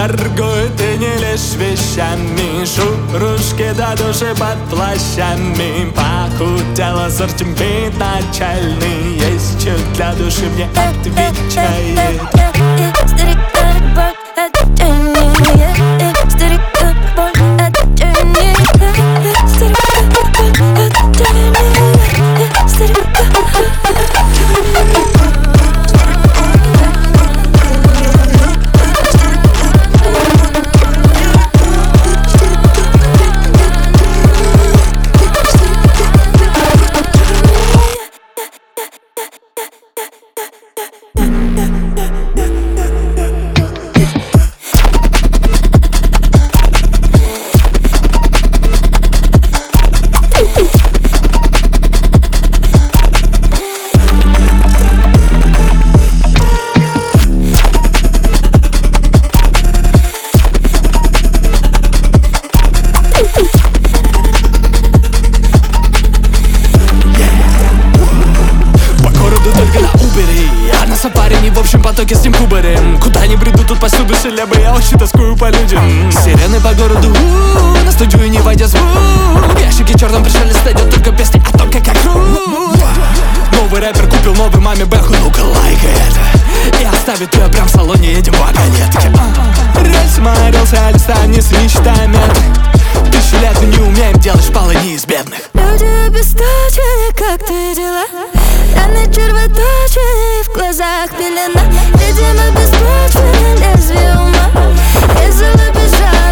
торгуют и не лишь вещами. Шурушки до души под плащами. Похудела, сортимент начальный. Есть что для души, мне отвечает. В общем потоке с ним кубарем. Куда не бреду, тут повсюду шелябы. Я очень тоскую по людям. Сирены по городу, на студию не войдя звук. В ящике черном пришелест идет только песни о том, как я крут. Новый рэпер купил новой маме бэху, ну-ка лайка это. И оставит ее прям в салоне, едем в вагонетке. Рельс морился, листа не с мечтами. 1000 лет мы не умеем делать шпалы не из бедных. Люди обесточены, как ты дела? Раны червоточины, в глазах пелена. Видимо, беспочвенное лезвие ума. Резало без жара.